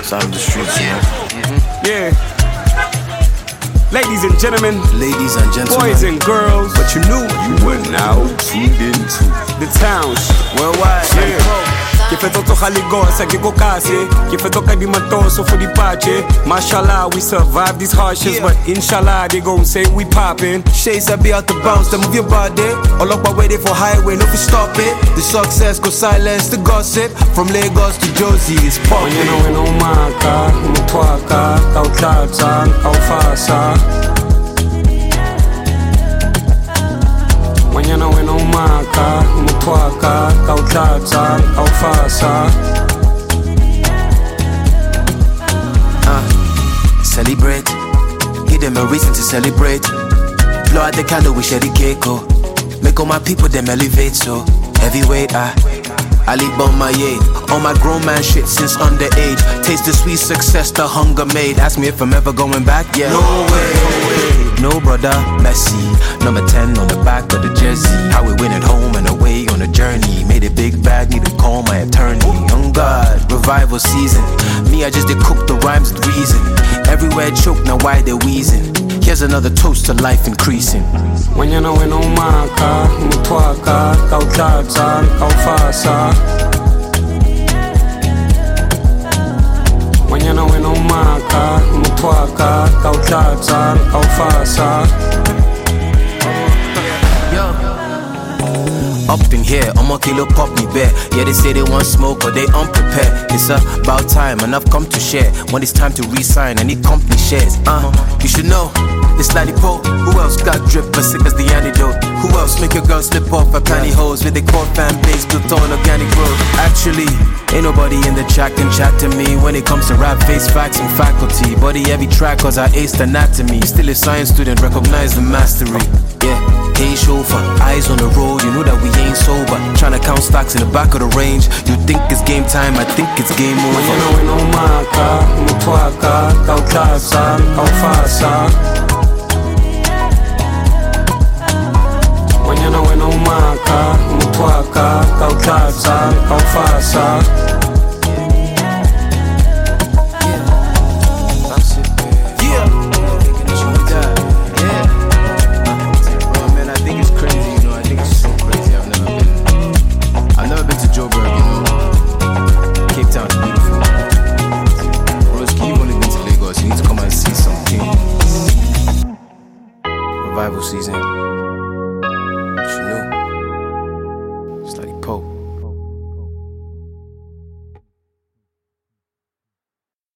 Sound of the streets, you know. Yeah. Ladies and gentlemen, boys and girls, what you knew, you were now tuned into the towns worldwide. Che feto Haligosa, che go case, che feto Kadimatoso for the pace. Mashallah, we survive these hardships, but inshallah, they gon' say we poppin'. Shades I be out the bounce, then move your body. All up, I waiting for highway, no fi stop it. The success go silence the gossip. From Lagos to Josie, it's poppin'. When you know we no maka, mutwaka, kautata, kaufasa. When you know we no maka, mutwaka, kautata, kaufasa. Celebrate, give them a reason to celebrate. Blow out the candle, we share the cake, oh. Make all my people them elevate, so heavyweight, Ali Bomaye, on my grown man shit since underage. Taste the sweet success the hunger made. Ask me if I'm ever going back, yeah. No way. No brother, Messi, number 10 on the back of the jersey. How we win at home and away on a journey. Made a big bag, need to call my attorney. Young God, revival season. Me, I just did cook the rhymes with reason. Everywhere choke, now why they wheezing? Here's another toast to life increasing. When you know we no maka, mutwaka, kautata, kaufasa. When you know we no maka, mutwaka, kautata, kaufasa. Up in here, I'ma kill a pop me bear. Yeah, they say they want smoke, but they unprepared. It's about time, and I've come to share. When it's time to re-sign, I need company shares. You should know, it's like the Pope. Who else got drip as sick as the antidote? Who else make a girl slip off her pantyhose with a core fan base built on organic growth? Actually, ain't nobody in the chat can chat to me when it comes to rap, face facts and faculty. Body heavy track cause I aced anatomy. Still a science student, recognize the mastery. Yeah. Hey chauffeur, eyes on the road, you know that we ain't sober. Tryna count stocks in the back of the range. You think it's game time, I think it's game over. When you know we no maka, mutwaka, kautata, kaufasa. When you know we no maka, mutwaka, kautata, kaufasa. Revival season. What you knew? It's like Pope.